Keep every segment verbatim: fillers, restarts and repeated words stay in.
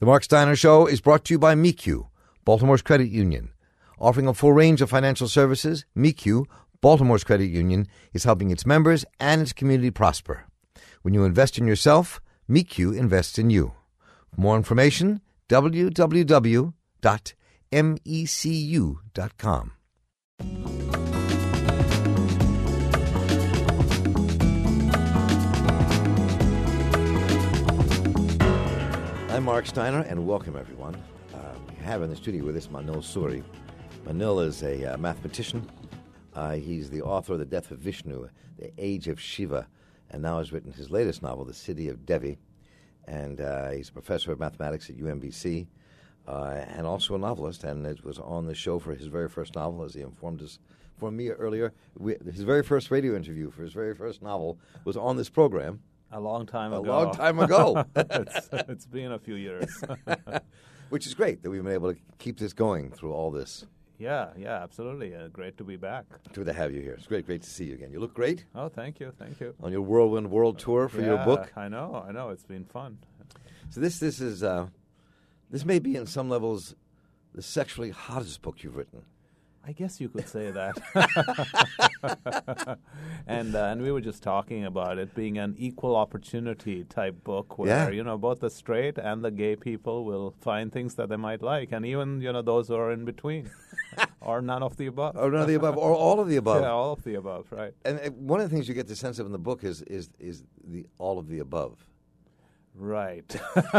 The Mark Steiner Show is brought to you by M E Q, Baltimore's credit union. Offering a full range of financial services, M E Q, Baltimore's credit union, is helping its members and its community prosper. When you invest in yourself, M E Q invests in you. For more information, w w w dot mecu dot com. I'm Mark Steiner, and welcome, everyone. Uh, we have in the studio with us Manil Suri. Manil is a uh, mathematician. Uh, he's the author of The Death of Vishnu, The Age of Shiva, and now has written his latest novel, The City of Devi. And uh, he's a professor of mathematics at U M B C, uh, and also a novelist, and it was on the show for his very first novel, as he informed us, informed me earlier. We, his very first radio interview for his very first novel was on this program. A long time a ago. A long time ago. it's, it's been a few years. Which is great that we've been able to keep this going through all this. Yeah, yeah, absolutely. Uh, great to be back. Good to have you here. It's great, great to see you again. You look great. Oh, thank you, thank you. On your whirlwind world tour for yeah, your book. I know, I know. It's been fun. So this, this is, uh, this may be, in some levels, the sexually hottest book you've written. I guess you could say that. and uh, and we were just talking about it being an equal opportunity type book where, yeah. you know, both the straight and the gay people will find things that they might like, and even, you know, those who are in between. Or none of the above. Or none of the above, or all of the above. Yeah, all of the above, right. And uh, one of the things you get the sense of in the book is is is the all of the above. Right.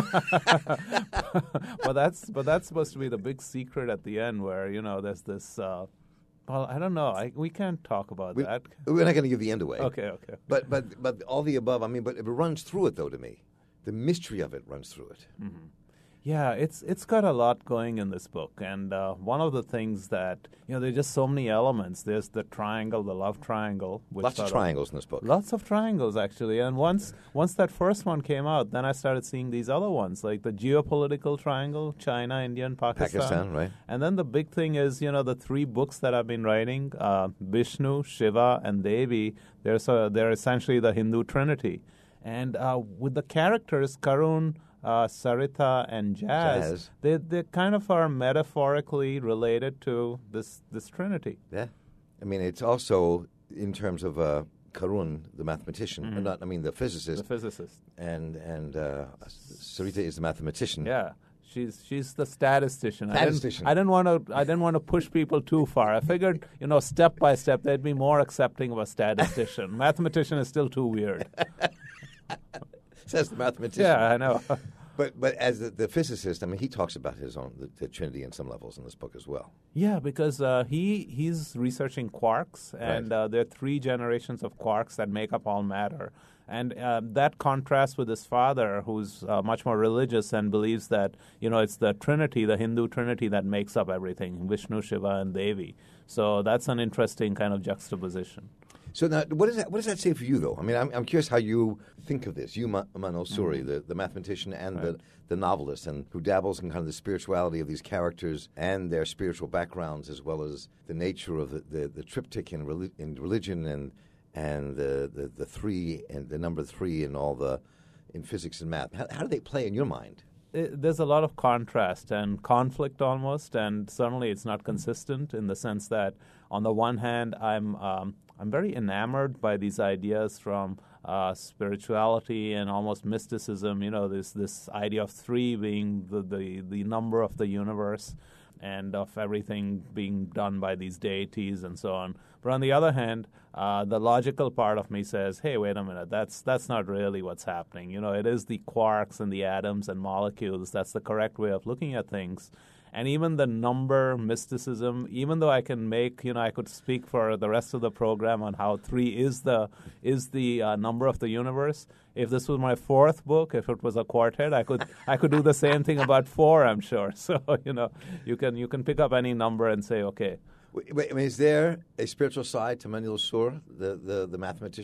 but that's but that's supposed to be the big secret at the end where, you know, there's this, uh, well, I don't know. I, we can't talk about we, that. We're not going to give the end away. Okay, okay. But, but, but all the above, I mean, but it runs through it, though, to me. The mystery of it runs through it. Mm-hmm. Yeah, it's it's got a lot going in this book, and uh, one of the things that, you know, there's just so many elements. There's the triangle, the love triangle. Which Lots of triangles of, in this book. Lots of triangles, actually. And once once that first one came out, then I started seeing these other ones, like the geopolitical triangle, China, India, and Pakistan. Pakistan, right. And then the big thing is, you know, the three books that I've been writing, uh, Vishnu, Shiva, and Devi, they're, so, they're essentially the Hindu trinity. And uh, with the characters, Karun, Uh, Sarita and Jazz, Jazz. They they kind of are metaphorically related to this this trinity. Yeah, I mean it's also in terms of uh, Karun, the mathematician, Mm-hmm. or not. I mean the physicist. The physicist. And and uh, Sarita is the mathematician. Yeah, she's she's the statistician. Statistician. I didn't want to I didn't want to push people too far. I figured, you know, step by step they'd be more accepting of a statistician. Mathematician is still too weird. Says the mathematician. Yeah, I know. But but as the, the physicist, I mean, he talks about his own the, the Trinity in some levels in this book as well. Yeah, because uh, he he's researching quarks, and Right. uh, there are three generations of quarks that make up all matter. And uh, that contrasts with his father, who's uh, much more religious and believes that, you know, it's the Trinity, the Hindu Trinity, that makes up everything, Vishnu, Shiva, and Devi. So that's an interesting kind of juxtaposition. So now, what does that what does that say for you, though? I mean, I'm, I'm curious how you think of this. You, Ma- Manil Suri, mm-hmm. the, the mathematician and right. the, the novelist, and who dabbles in kind of the spirituality of these characters and their spiritual backgrounds, as well as the nature of the, the, the triptych in, reli- in religion and and the, the, the three and the number three and all the in physics and math. How, how do they play in your mind? It, there's a lot of contrast and conflict almost, and certainly it's not consistent in the sense that on the one hand, I'm um, I'm very enamored by these ideas from uh, spirituality and almost mysticism. You know, this this idea of three being the, the, the number of the universe and of everything being done by these deities and so on. But on the other hand, uh, the logical part of me says, hey, wait a minute, that's that's not really what's happening. You know, it is the quarks and the atoms and molecules. That's the correct way of looking at things. And even the number mysticism, even though I can make, you know, I could speak for the rest of the program on how three is the is the uh, number of the universe. If this was my fourth book, if it was a quartet, I could I could do the same thing about four, I'm sure. So, you know, you can you can pick up any number and say, okay. Wait, wait, I mean, is there a spiritual side to Manil Suri, the, the, the mathematician?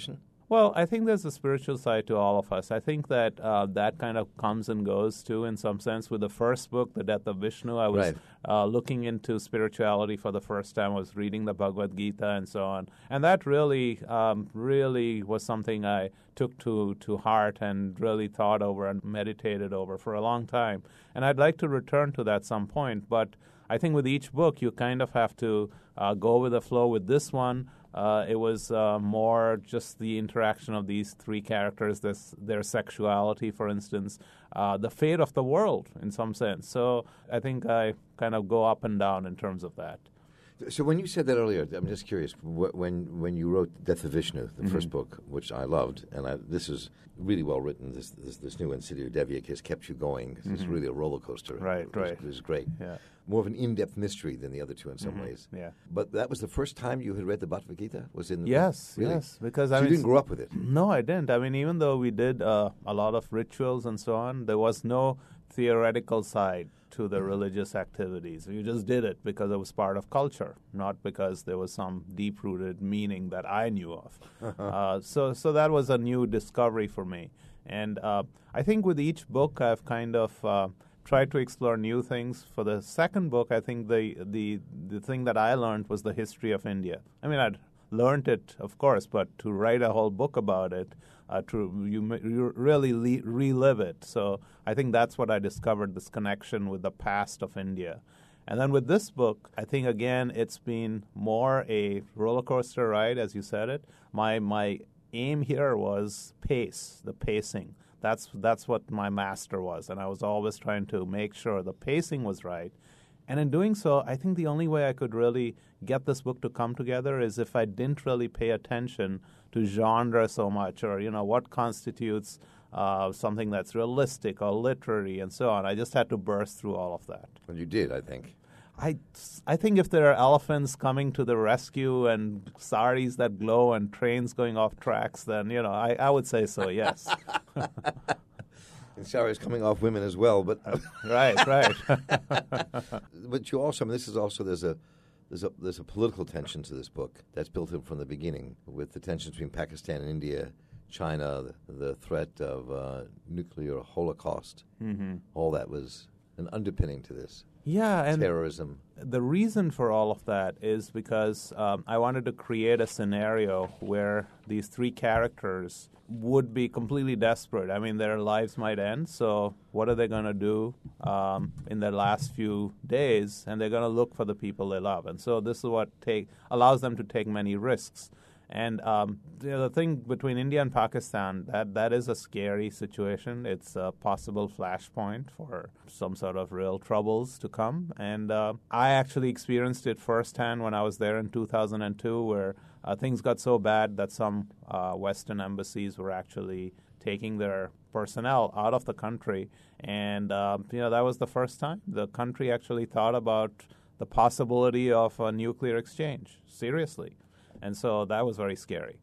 Well, I think there's a spiritual side to all of us. I think that uh, that kind of comes and goes, too, in some sense. With the first book, The Death of Vishnu, I was Right. uh, looking into spirituality for the first time. I was reading the Bhagavad Gita and so on. And that really, um, really was something I took to, to heart and really thought over and meditated over for a long time. And I'd like to return to that some point. But I think with each book, you kind of have to uh, go with the flow. With this one, Uh, it was uh, more just the interaction of these three characters, this, their sexuality, for instance, uh, the fate of the world in some sense. So I think I kind of go up and down in terms of that. So when you said that earlier, I'm just curious, wh- when when you wrote Death of Vishnu, the Mm-hmm. first book, which I loved, and I, this is really well written, this this, this new one, City of Devyak, has kept you going. It's Mm-hmm. really a roller coaster. Right, it was, right. It was great. Yeah. More of an in-depth mystery than the other two in some ways. Yeah. But that was the first time you had read the Bhagavad Gita? Was in the Yes, really? yes. Because So I you mean, didn't grow up with it? No, I didn't. I mean, even though we did uh, a lot of rituals and so on, there was no theoretical side to the religious activities. You just did it because it was part of culture, not because there was some deep-rooted meaning that I knew of. uh, so, so that was a new discovery for me. And uh, I think with each book, I've kind of uh, tried to explore new things. For the second book, I think the the the thing that I learned was the history of India. I mean, I'd learned it, of course, but to write a whole book about it, uh, to you, you really le- relive it. So I think that's what I discovered, this connection with the past of India. And then with this book, I think, again, it's been more a roller coaster ride, as you said it. My my aim here was pace, the pacing. That's that's what my master was, and I was always trying to make sure the pacing was right. And in doing so, I think the only way I could really get this book to come together is if I didn't really pay attention to genre so much, or, you know, what constitutes uh, something that's realistic or literary and so on. I just had to burst through all of that. Well, you did, I think. I, I think if there are elephants coming to the rescue and saris that glow and trains going off tracks, then, you know, I, I would say so, yes. And sorry, it's coming off women as well, but Right, right. but you also, I mean, this is also there's a there's a there's a political tension to this book that's built in from the beginning, with the tensions between Pakistan and India, China, the, the threat of uh, nuclear holocaust. Mm-hmm. All that was an underpinning to this. Yeah, and Terrorism. the reason for all of that is because um, I wanted to create a scenario where these three characters would be completely desperate. I mean, their lives might end, so what are they going to do um, in their last few days? And they're going to look for the people they love. And so this is what take allows them to take many risks. And um, you know, the thing between India and Pakistan, that, that is a scary situation. It's a possible flashpoint for some sort of real troubles to come. And uh, I actually experienced it firsthand when I was there in two thousand two, where uh, things got so bad that some uh, Western embassies were actually taking their personnel out of the country. And uh, you know, that was the first time the country actually thought about the possibility of a nuclear exchange, seriously. And so that was very scary.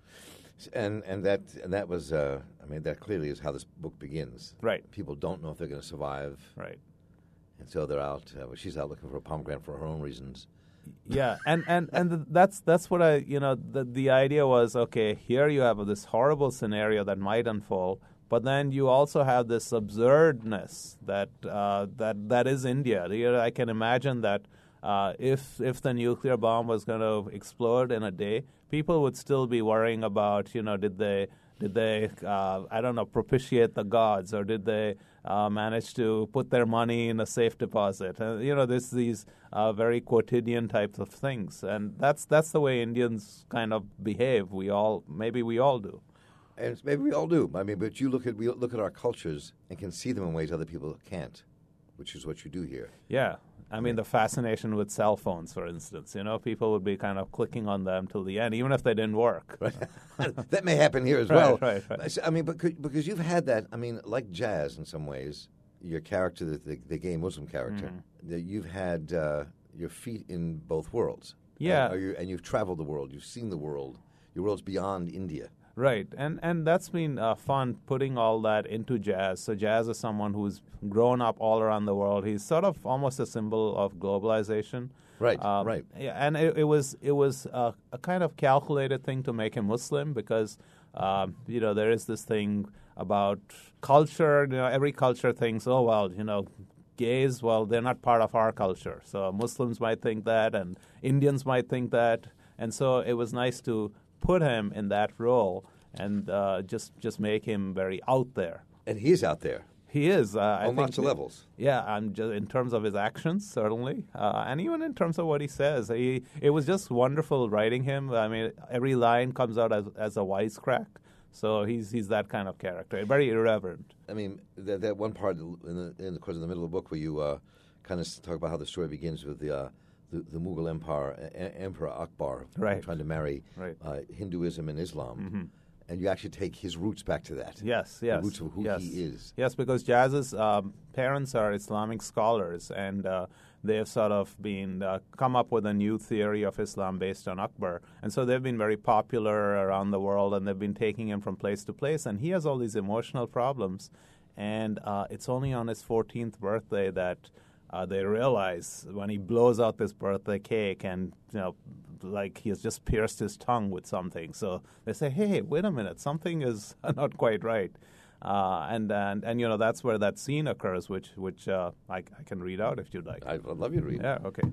And and that and that was, uh, I mean, that clearly is how this book begins. Right. People don't know if they're going to survive. Right. And so they're out. Uh, well, she's out looking for a pomegranate for her own reasons. Yeah, and and and th- that's that's what I you know the the idea was, okay, here you have this horrible scenario that might unfold, but then you also have this absurdness that uh, that that is India. You know, I can imagine that uh, if if the nuclear bomb was going to explode in a day, people would still be worrying about, you know, did they did they uh, I don't know propitiate the gods, or did they Uh, manage to put their money in a safe deposit? Uh, you know, there's these uh, very quotidian types of things, and that's that's the way Indians kind of behave. We all, maybe we all do. And it's, maybe we all do. I mean, but you look at we look at our cultures and can see them in ways other people can't, which is what you do here. Yeah. I mean, the fascination with cell phones, for instance. You know, people would be kind of clicking on them till the end, even if they didn't work. Right. That may happen here as Right, well. right, right. I mean, but could, because you've had that, I mean, like jazz in some ways, your character, the, the, the gay Muslim character, Mm-hmm. that you've had uh, your feet in both worlds. Yeah. Uh, are you, and you've traveled the world. You've seen the world. Your world's beyond India. Right, and and that's been uh, fun putting all that into jazz. So jazz is someone who's grown up all around the world. He's sort of almost a symbol of globalization. Right, Um, right. Yeah, and it, it was it was uh, a kind of calculated thing to make him Muslim, because Um, you know, there is this thing about culture. You know, every culture thinks, oh, well, you know, gays, well, they're not part of our culture. So Muslims might think that, and Indians might think that. And so it was nice to put him in that role and uh, just just make him very out there. And he's out there. He is. Uh, I on think lots of levels. Yeah, and just in terms of his actions, certainly, uh, and even in terms of what he says. He, it was just wonderful writing him. I mean, every line comes out as, as a wisecrack. So he's he's that kind of character, very irreverent. I mean, that, that one part in the, in the course of the middle of the book where you uh, kind of talk about how the story begins with the uh, the, the Mughal Empire, uh, Emperor Akbar, right. trying to marry right. uh, Hinduism and Islam. Mm-hmm. And you actually take his roots back to that. Yes, yes. The roots of who yes. he is. Yes, because Jazz's um, parents are Islamic scholars, and uh, they've sort of been uh, come up with a new theory of Islam based on Akbar. And so they've been very popular around the world, and they've been taking him from place to place. And he has all these emotional problems. And uh, it's only on his fourteenth birthday that uh, they realize when he blows out this birthday cake and, you know, like he has just pierced his tongue with something. So they say, hey, wait a minute, something is not quite right. Uh, and, and, and, you know, that's where that scene occurs, which which uh, I, I can read out if you'd like. I'd love you to read. Yeah, okay.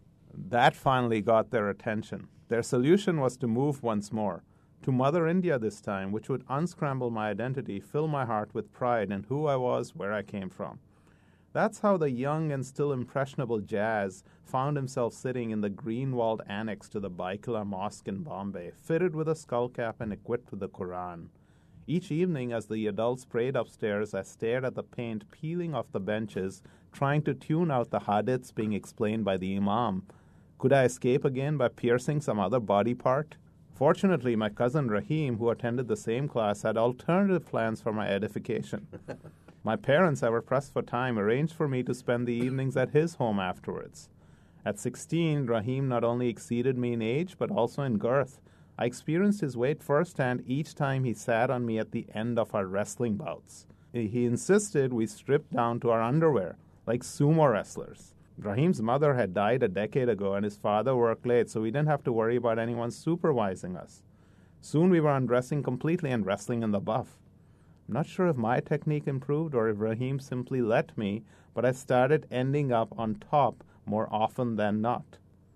That finally got their attention. Their solution was to move once more, to Mother India this time, which would unscramble my identity, fill my heart with pride in who I was, where I came from. That's how the young and still impressionable Jazz found himself sitting in the green-walled annex to the Baikala Mosque in Bombay, fitted with a skullcap and equipped with the Quran. Each evening, as the adults prayed upstairs, I stared at the paint peeling off the benches, trying to tune out the hadiths being explained by the Imam. Could I escape again by piercing some other body part? Fortunately, my cousin Rahim, who attended the same class, had alternative plans for my edification. My parents, ever pressed for time, arranged for me to spend the evenings at his home afterwards. At sixteen, Rahim not only exceeded me in age, but also in girth. I experienced his weight firsthand each time he sat on me at the end of our wrestling bouts. He insisted we strip down to our underwear, like sumo wrestlers. Rahim's mother had died a decade ago, and his father worked late, so we didn't have to worry about anyone supervising us. Soon we were undressing completely and wrestling in the buff. I'm not sure if my technique improved or if Rahim simply let me, but I started ending up on top more often than not.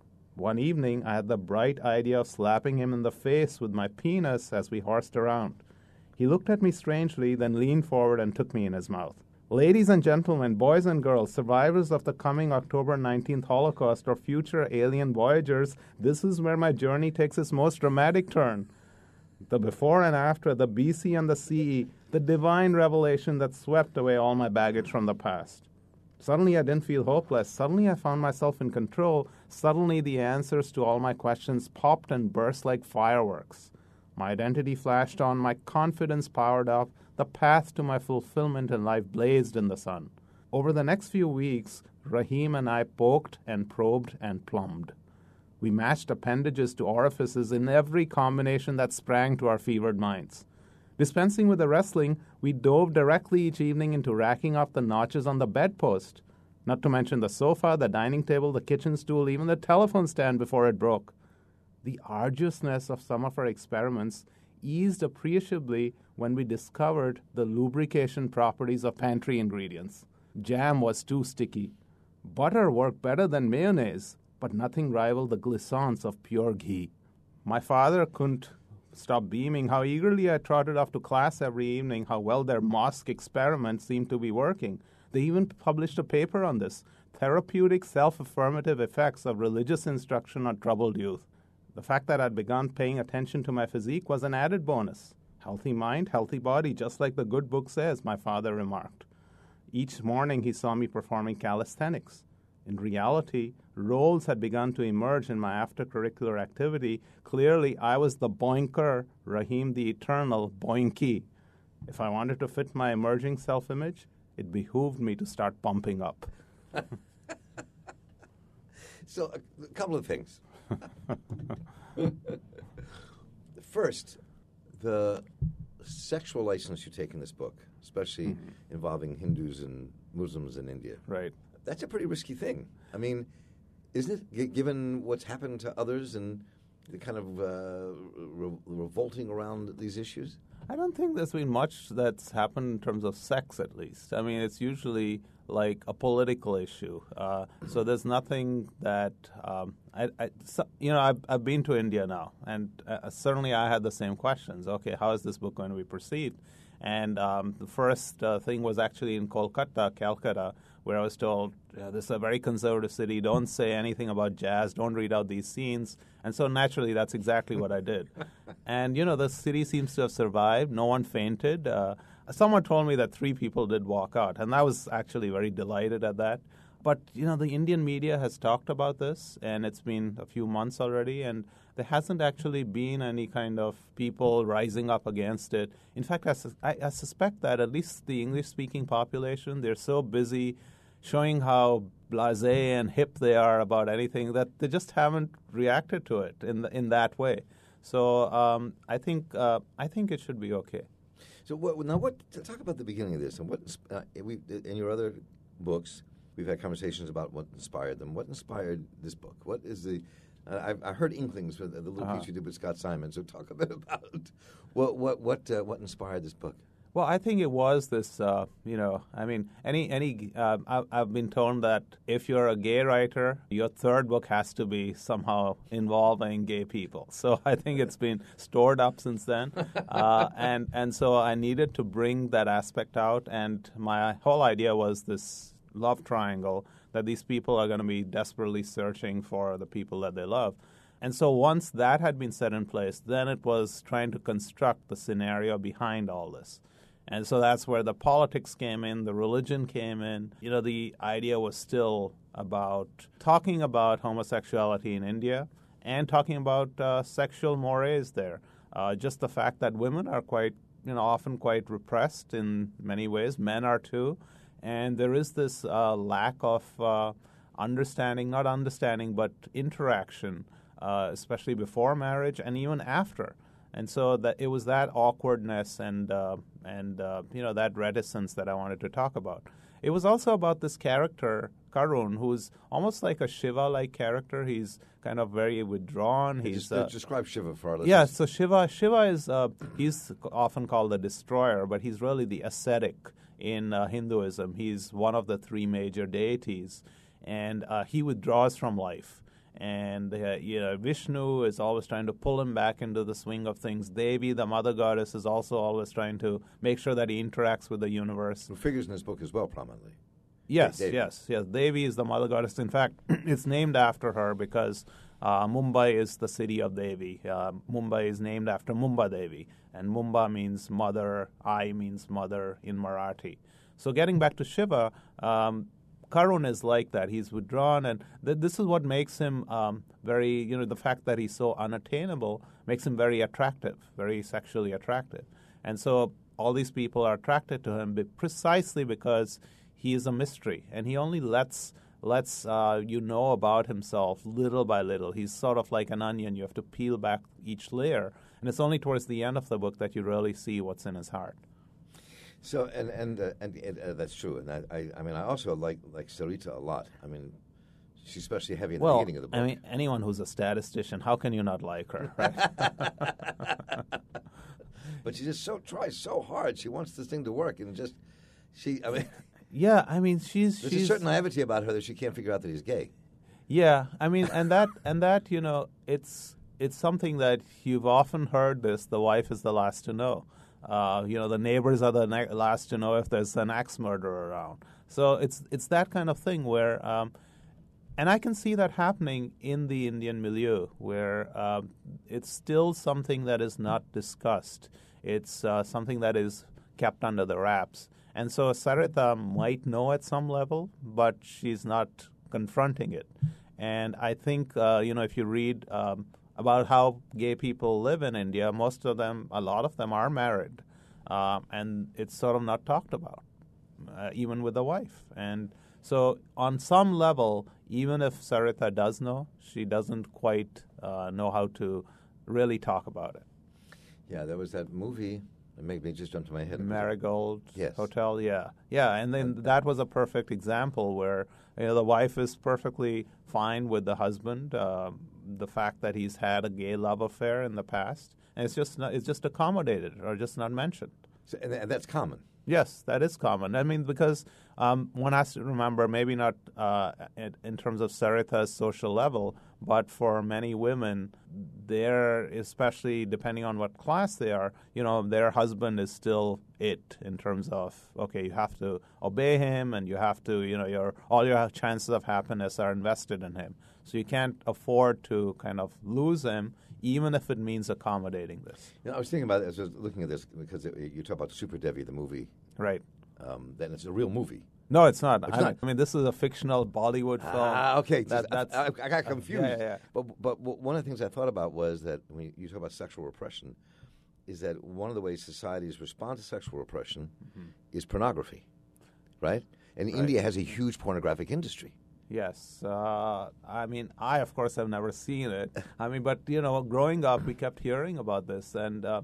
One evening, I had the bright idea of slapping him in the face with my penis as we horsed around. He looked at me strangely, then leaned forward and took me in his mouth. Ladies and gentlemen, boys and girls, survivors of the coming October nineteenth Holocaust or future alien voyagers, this is where my journey takes its most dramatic turn. The before and after, the B C and the C E, the divine revelation that swept away all my baggage from the past. Suddenly I didn't feel hopeless. Suddenly I found myself in control. Suddenly the answers to all my questions popped and burst like fireworks. My identity flashed on, my confidence powered up, the path to my fulfillment in life blazed in the sun. Over the next few weeks, Rahim and I poked and probed and plumbed. We matched appendages to orifices in every combination that sprang to our fevered minds. Dispensing with the wrestling, we dove directly each evening into racking up the notches on the bedpost, not to mention the sofa, the dining table, the kitchen stool, even the telephone stand before it broke. The arduousness of some of our experiments eased appreciably when we discovered the lubrication properties of pantry ingredients. Jam was too sticky. Butter worked better than mayonnaise, but nothing rivaled the glissance of pure ghee. My father couldn't stop beaming how eagerly I trotted off to class every evening, how well their mosque experiment seemed to be working. They even published a paper on this, Therapeutic Self-Affirmative Effects of Religious Instruction on Troubled Youth. The fact that I'd begun paying attention to my physique was an added bonus. Healthy mind, healthy body, just like the good book says, my father remarked. Each morning he saw me performing calisthenics. In reality, roles had begun to emerge in my after-curricular activity. Clearly, I was the boinker, Rahim the eternal boinky. If I wanted to fit my emerging self-image, it behooved me to start bumping up. So, a, a couple of things. First, the sexual license you take in this book, especially mm-hmm. involving Hindus and Muslims in India. Right. That's a pretty risky thing. I mean, isn't it, g- given what's happened to others? And the kind of uh, re- revolting around these issues? I don't think there's been much that's happened in terms of sex, at least. I mean, it's usually like a political issue. Uh, so there's nothing that um, I, I so, you know. I've, I've been to India now, and uh, certainly I had the same questions. Okay, how is this book going to be perceived? And um, the first uh, thing was actually in Kolkata, Calcutta, where I was told, yeah, this is a very conservative city. Don't say anything about jazz. Don't read out these scenes. And so naturally, that's exactly what I did. And, you know, the city seems to have survived. No one fainted. Uh, someone told me that three people did walk out, and I was actually very delighted at that. But, you know, the Indian media has talked about this, and it's been a few months already, and there hasn't actually been any kind of people rising up against it. In fact, I, sus- I, I suspect that at least the English-speaking population, they're so busy showing how blasé and hip they are about anything that they just haven't reacted to it in the, in that way. So um, I think uh, I think it should be okay. So what, now, what? Talk about the beginning of this and what uh, we in your other books. We've had conversations about what inspired them. What inspired this book? What is the? Uh, I've, I heard inklings with the little uh-huh. piece you did with Scott Simon. So talk a bit about what what what uh, what inspired this book. Well, I think it was this, uh, you know, I mean, any, any. Uh, I've, I've been told that if you're a gay writer, your third book has to be somehow involving gay people. So I think it's been stored up since then. Uh, and, and so I needed to bring that aspect out. And my whole idea was this love triangle, that these people are going to be desperately searching for the people that they love. And so once that had been set in place, then it was trying to construct the scenario behind all this. And so that's where the politics came in, the religion came in. You know, the idea was still about talking about homosexuality in India and talking about uh, sexual mores there. Uh, just the fact that women are quite, you know, often quite repressed in many ways. Men are too. And there is this uh, lack of uh, understanding, not understanding, but interaction, uh, especially before marriage and even after. And so that it was that awkwardness and uh, and uh, you know that reticence that I wanted to talk about. It was also about this character Karun, who's almost like a Shiva-like character. He's kind of very withdrawn. He's He's uh, uh, describe Shiva for our listeners. yeah. So Shiva Shiva is uh, he's often called the destroyer, but he's really the ascetic in uh, Hinduism. He's one of the three major deities, and uh, he withdraws from life. And uh, you know, Vishnu is always trying to pull him back into the swing of things. Devi, the mother goddess, is also always trying to make sure that he interacts with the universe. Who figures in this book as well prominently. Yes, Devi. yes, yes. Devi is the mother goddess. In fact, it's named after her because uh, Mumbai is the city of Devi. Uh, Mumbai is named after Mumba Devi, and Mumba means mother, Ai means mother in Marathi. So getting back to Shiva, um, Karun is like that. He's withdrawn, and th- this is what makes him um, very, you know, the fact that he's so unattainable makes him very attractive, very sexually attractive. And so all these people are attracted to him be- precisely because he is a mystery, and he only lets lets uh, you know about himself little by little. He's sort of like an onion. You have to peel back each layer, and it's only towards the end of the book that you really see what's in his heart. So and and uh, and, and uh, that's true. And I, I I mean I also like like Sarita a lot. I mean, she's especially heavy in the well, beginning of the book. I mean, anyone who's a statistician, how can you not like her, right? But she just so tries so hard. She wants this thing to work, and just she. I mean, yeah, I mean, she's there's she's a certain naivety about her that she can't figure out that he's gay. Yeah, I mean, and that and that you know, it's it's something that you've often heard. This: the wife is the last to know. Uh, you know, the neighbors are the ne- last to know if there's an axe murderer around. So it's it's that kind of thing where, um, and I can see that happening in the Indian milieu, where um, it's still something that is not discussed. It's uh, something that is kept under the wraps. And so Sarita might know at some level, but she's not confronting it. And I think, uh, you know, if you read um, about how gay people live in India, most of them, a lot of them are married. Uh, and it's sort of not talked about, uh, even with the wife. And so on some level, even if Sarita does know, she doesn't quite uh, know how to really talk about it. Yeah, there was that movie. It made me just jump to my head. Marigold Yes. Hotel, yeah. Yeah, and then that was a perfect example where, you know, the wife is perfectly fine with the husband. Uh, the fact that he's had a gay love affair in the past, and it's just not, it's just accommodated or just not mentioned. So, and, and that's common. Yes, that is common. I mean, because um, one has to remember, maybe not uh, in, in terms of Saritha's social level, but for many women, they're, especially depending on what class they are, you know, their husband is still it in terms of, okay, you have to obey him and you have to, you know, your all your chances of happiness are invested in him. So you can't afford to kind of lose him, even if it means accommodating this. You know, I was thinking about it as I was looking at this because it, you talk about Super Devi, the movie. Right. Um, then it's a real movie. No, it's not. It's I, not. I mean, this is a fictional Bollywood film. Ah, okay. That, Just- that's, I, I got confused. yeah, yeah, yeah. But, but but one of the things I thought about was that when you talk about sexual repression, is that one of the ways societies respond to sexual repression Mm-hmm. is pornography, right? And India has a huge pornographic industry. Yes. Uh, I mean, I, of course, have never seen it. I mean, but, you know, growing up, we kept hearing about this. And uh,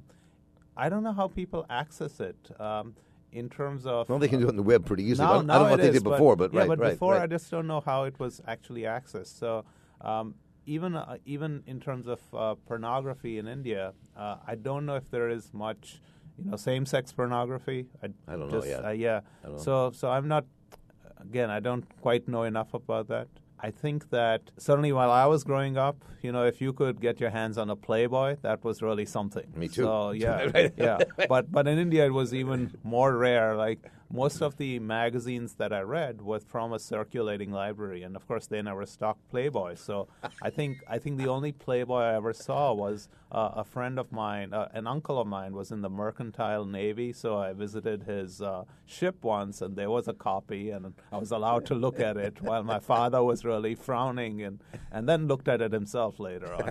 I don't know how people access it um, in terms of... Well, they can do it on the web pretty easily. Now, I don't, now I don't know it what they is, did before, but, yeah, right, but right, before right. I just don't know how it was actually accessed. So um, even uh, even in terms of uh, pornography in India, uh, I don't know if there is much, you know, same-sex pornography. I, I don't know just, yet. Uh, yeah. I don't know. So so I'm not. Again, I don't quite know enough about that. I think that certainly while I was growing up, you know, if you could get your hands on a Playboy, that was really something. Me too. So yeah, Right. yeah. But but in India, it was even more rare. Like most of the magazines that I read was from a circulating library, and of course, they never stocked Playboy. So I think I think the only Playboy I ever saw was uh, a friend of mine, uh, an uncle of mine, was in the mercantile navy. So I visited his uh, ship once, and there was a copy, and I was allowed to look at it while my father was really frowning, and, and then looked at it himself later on.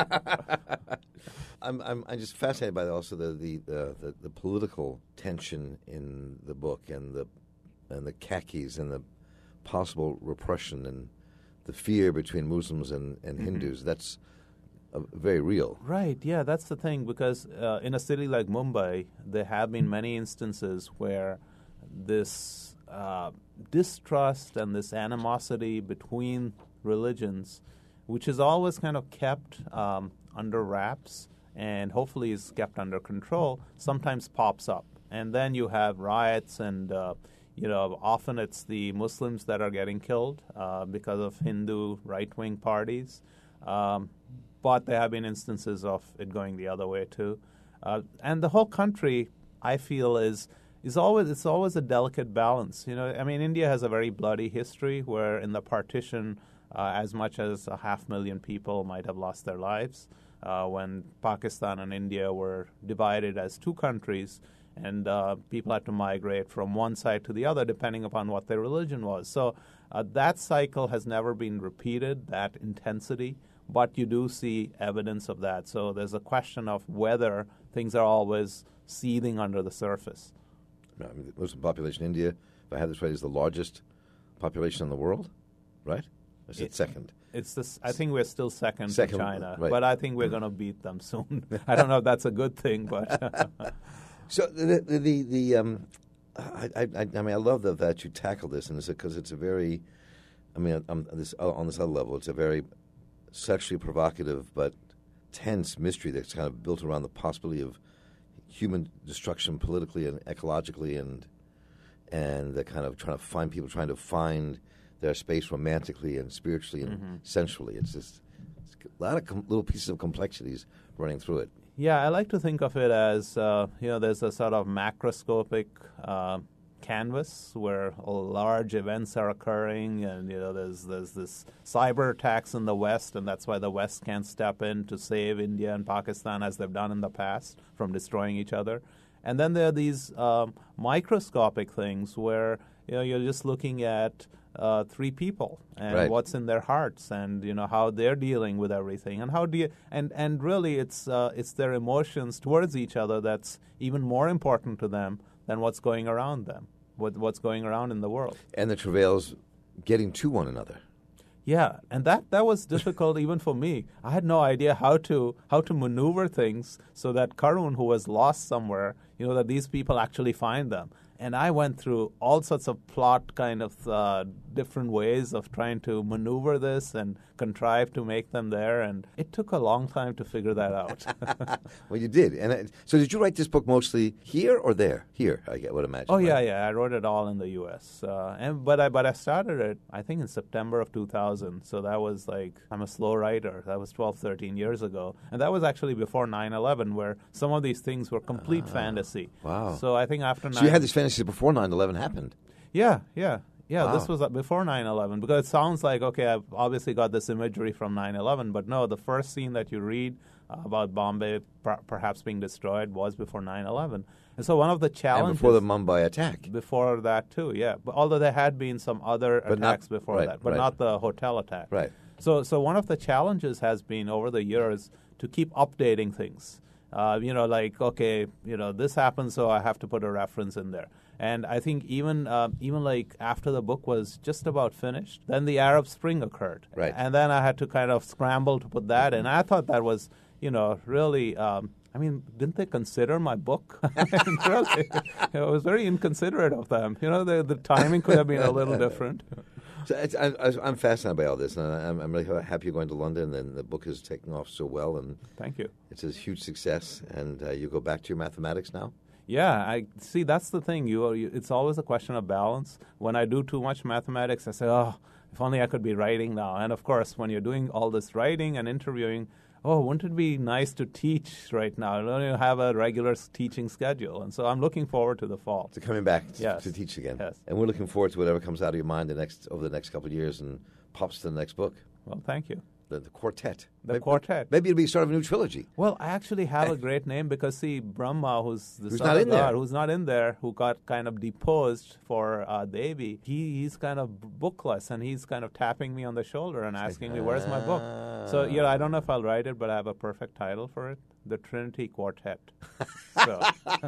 I'm, I'm I'm just fascinated by also the the, uh, the the political tension in the book and the and the khakis and the possible repression and the fear between Muslims and, and Mm-hmm. Hindus. That's uh, very real. Right, yeah, that's the thing, because uh, in a city like Mumbai, there have been many instances where this uh, distrust and this animosity between religions, which is always kind of kept um, under wraps and hopefully is kept under control, sometimes pops up. And then you have riots and, uh, you know, often it's the Muslims that are getting killed uh, because of Hindu right-wing parties. Um, but there have been instances of it going the other way too. Uh, and the whole country, I feel, is is always it's always a delicate balance. You know, I mean, India has a very bloody history where in the partition, uh, as much as a half million people might have lost their lives uh, when Pakistan and India were divided as two countries, and uh, people had to migrate from one side to the other depending upon what their religion was. So uh, that cycle has never been repeated, that intensity, but you do see evidence of that. So there's a question of whether things are always seething under the surface. I mean, the Muslim population in India, if I have this right, is the largest population in the world, right? Or is it, It- second? It's this. I think we're still second, Second, to China, right. but I think we're going to beat them soon. I don't know if that's a good thing, but So the the the, the um, I, I I mean I love that that you tackle this and because it's a very, I mean um, this on this other level it's a very sexually provocative but tense mystery that's kind of built around the possibility of human destruction politically and ecologically and and the kind of trying to find people trying to find their space romantically and spiritually and Mm-hmm. sensually. It's just it's a lot of com- little pieces of complexities running through it. yeah, I like to think of it as uh, you know, there's a sort of macroscopic uh, canvas where large events are occurring, and you know, there's there's this cyber attacks in the West, and that's why the West can't step in to save India and Pakistan as they've done in the past from destroying each other. And then there are these um, microscopic things where you know you're just looking at uh, three people and Right. what's in their hearts, and you know how they're dealing with everything, and how do you and and really it's uh, it's their emotions towards each other that's even more important to them than what's going around them, what what's going around in the world. And the travails getting to one another. Yeah, and that, that was difficult even for me. I had no idea how to how to maneuver things so that Karun, who was lost somewhere, you know, that these people actually find them. And I went through all sorts of plot kind of uh, different ways of trying to maneuver this and contrive to make them there. And it took a long time to figure that out. Well, you did. And it, so did you write this book mostly here or there? Here, I would imagine. Oh, right? yeah, yeah. I wrote it all in the U S Uh, and but I but I started it, I think, in September of two thousand. So that was like, I'm a slow writer. That was twelve, thirteen years ago. And that was actually before nine eleven, where some of these things were complete uh, fantasy. Wow. So I think after So nine you had this fantasy before nine eleven happened? Yeah, yeah. Yeah, Wow. This was uh, before nine eleven, because it sounds like, okay, I've obviously got this imagery from nine eleven, but no, the first scene that you read uh, about Bombay per- perhaps being destroyed was before nine eleven. And so one of the challenges... And before the Mumbai attack. Before that, too, yeah. But although there had been some other But attacks not, before right, that, but right. not the hotel attack. Right. So, so one of the challenges has been over the years to keep updating things. Uh, you know, like, okay, you know, this happened, so I have to put a reference in there. And I think even uh, even like after the book was just about finished, then the Arab Spring occurred. Right. And then I had to kind of scramble to put that in. I thought that was, you know, really, um, I mean, didn't they consider my book? I mean, really, it was very inconsiderate of them. You know, the, the timing could have been a little different. So it's, I, I, I'm fascinated by all this, and I'm, I'm really happy you're going to London, and the book is taking off so well. And Thank you. It's a huge success, and uh, you go back to your mathematics now? Yeah, I see. That's the thing. You, you, it's always a question of balance. When I do too much mathematics, I say, "Oh, if only I could be writing now." And of course, when you're doing all this writing and interviewing, oh, wouldn't it be nice to teach right now? I don't have a regular teaching schedule, and so I'm looking forward to the fall. To coming back to, yes. to teach again. Yes. And we're looking forward to whatever comes out of your mind the next over the next couple of years and pops to the next book. Well, thank you. The, the quartet. The maybe, quartet. Maybe it'll be sort of a new trilogy. Well, I actually have a great name because, see, Brahma, who's the Who's son not of in God, there. who's not in there, who got kind of deposed for uh, Devi, he, he's kind of bookless, and he's kind of tapping me on the shoulder and asking me, where's my book? So, you know, I don't know if I'll write it, but I have a perfect title for it, The Trinity Quartet. So.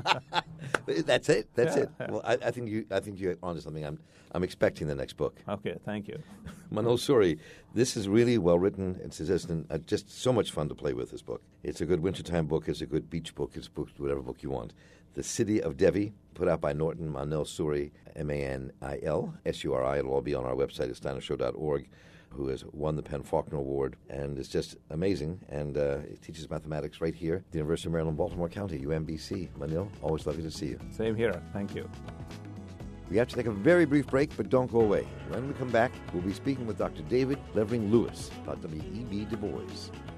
That's it. That's Yeah, it. yeah. Well, I, I think you. I think you're onto something. I'm. I'm expecting the next book. Okay, thank you. Manoj Suri, this is really well written. It's just, uh, just so much fun to play with this book. It's a good wintertime book. It's a good beach book. It's a book, whatever book you want. The City of Devi, put out by Norton. Manil Suri, M A N I L S U R I. It'll all be on our website at steiner show dot org. Who has won the Penn Faulkner Award, and it's just amazing. And uh, it teaches mathematics right here at the University of Maryland, Baltimore County, U M B C. Manil, always lovely to see you. Same here. Thank you. We have to take a very brief break, but don't go away. When we come back, we'll be speaking with Doctor David Levering Lewis about W E B Du Bois.